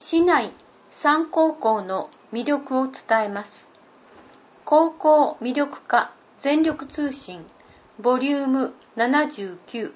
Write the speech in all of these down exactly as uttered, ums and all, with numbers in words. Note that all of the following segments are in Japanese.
市内さん高校の魅力を伝えます。高校魅力化全力通信ボリュームななじゅうきゅう。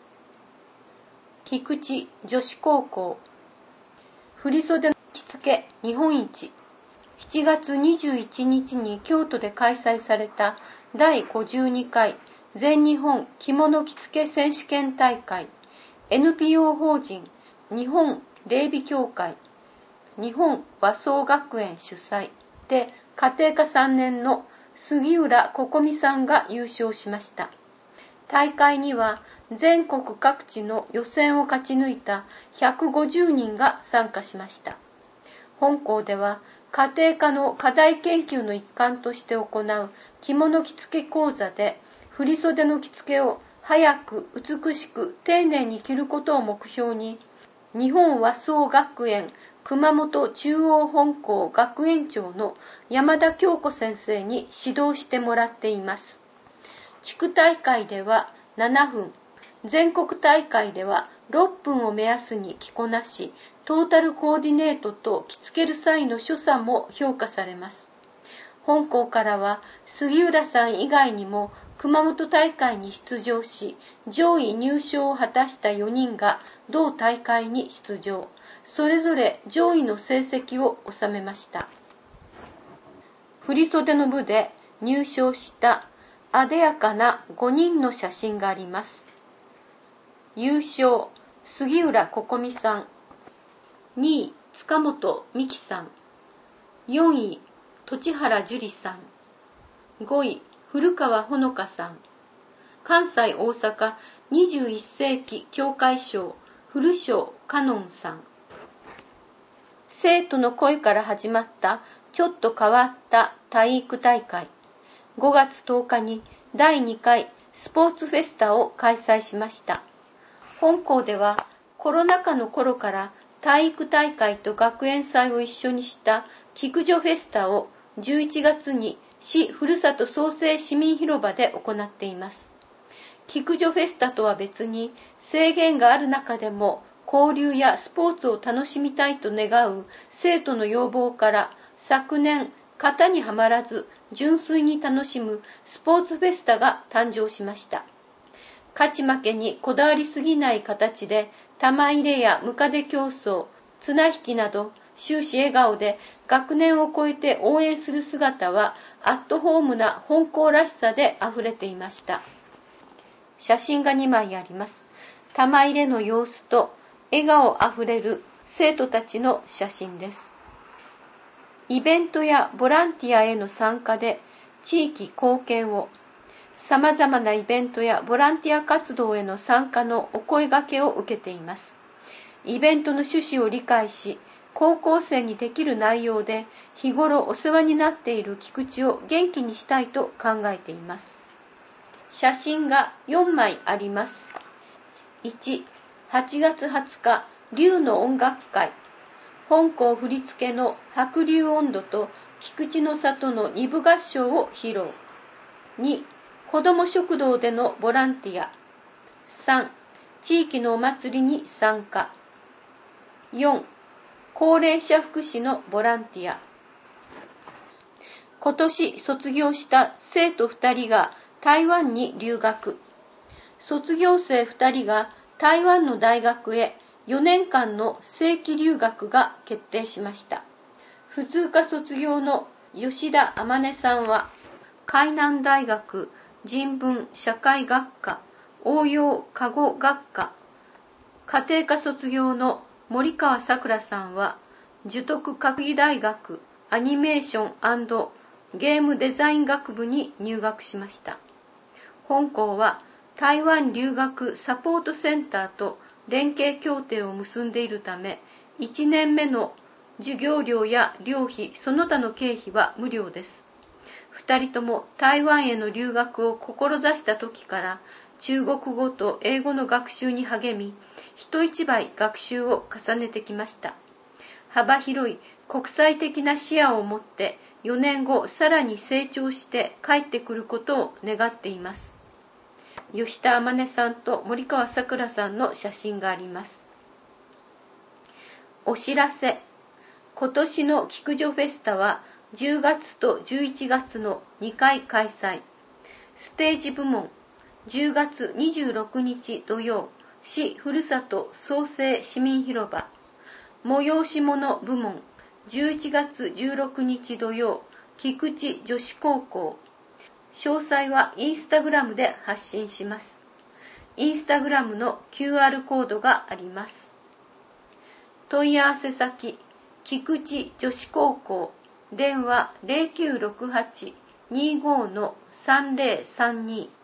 菊池女子高校振袖の着付け日本一。しちがつにじゅういちにちに京都で開催されただいごじゅうにかい全日本着物着付け選手権大会、 エヌピーオー 法人日本礼美協会日本和装学園主催で、家庭科さんねんの杉浦心美さんが優勝しました。大会には全国各地の予選を勝ち抜いたひゃくごじゅうにんが参加しました。本校では家庭科の課題研究の一環として行う着物着付け講座で、振袖の着付けを早く美しく丁寧に着ることを目標に、日本和装学園熊本中央本校学園長の山田京子先生に指導してもらっています。地区大会ではななふん、全国大会ではろっぷんを目安に着こなし、トータルコーディネートと着付ける際の所作も評価されます。本校からは杉浦さん以外にも熊本大会に出場し、上位入賞を果たしたよにんが同大会に出場。それぞれ上位の成績を収めました。振袖の部で入賞したあでやかなごにんの写真があります。優勝、杉浦心美さん。にい、塚本美希さん。よんい、栃原樹里さん。ごい、古川ほのかさん。関西大阪にじゅういっせいき協会賞古庄かのんさん。生徒の声から始まったちょっと変わった体育大会。ごがつとおかにだいにかいスポーツフェスタを開催しました。本校ではコロナ禍の頃から体育大会と学園祭を一緒にした菊女フェスタをじゅういちがつに市ふるさと創生市民広場で行っています。菊女フェスタとは別に制限がある中でも交流やスポーツを楽しみたいと願う生徒の要望から、昨年型にはまらず純粋に楽しむスポーツフェスタが誕生しました。勝ち負けにこだわりすぎない形で玉入れやムカデ競争、綱引きなど終始笑顔で学年を超えて応援する姿はアットホームな本校らしさであふれていました。写真がにまいあります。玉入れの様子と笑顔あふれる生徒たちの写真です。イベントやボランティアへの参加で地域貢献を、様々なイベントやボランティア活動への参加のお声掛けを受けています。イベントの趣旨を理解し、高校生にできる内容で日頃お世話になっている菊池を元気にしたいと考えています。写真がよんまいあります。いち、はちがつはつか、竜の音楽会。本校振付の白竜音頭と菊池の里の二部合唱を披露。に、子ども食堂でのボランティア。さん、地域のお祭りに参加。よん、高齢者福祉のボランティア。今年卒業した生徒ふたりが台湾に留学。卒業生ふたりが台湾の大学へよねんかんの正規留学が決定しました。普通科卒業の吉田天音さんは、海南大学人文社会学科応用看護学科、家庭科卒業の森川さくらさんは、樹徳科技大学アニメーション&ゲームデザイン学部に入学しました。本校は台湾留学サポートセンターと連携協定を結んでいるため、いちねんめの授業料や寮費その他の経費は無料です。ふたりとも台湾への留学を志した時から中国語と英語の学習に励み、人一倍学習を重ねてきました。幅広い国際的な視野を持ってよねんごさらに成長して帰ってくることを願っています。吉田天音さんと森川さくらさんの写真があります。お知らせ。 今年の菊女フェスタはじゅうがつとじゅういちがつのにかい開催。ステージ部門、じゅうがつにじゅうろくにち土曜、市ふるさと創生市民広場。催し物部門、じゅういちがつじゅうろくにち土曜、菊池女子高校。詳細はインスタグラムで発信します。インスタグラムの キューアール コードがあります。問い合わせ先、菊池女子高校、電話 ゼロきゅうろくはち にーごー さんゼロさんに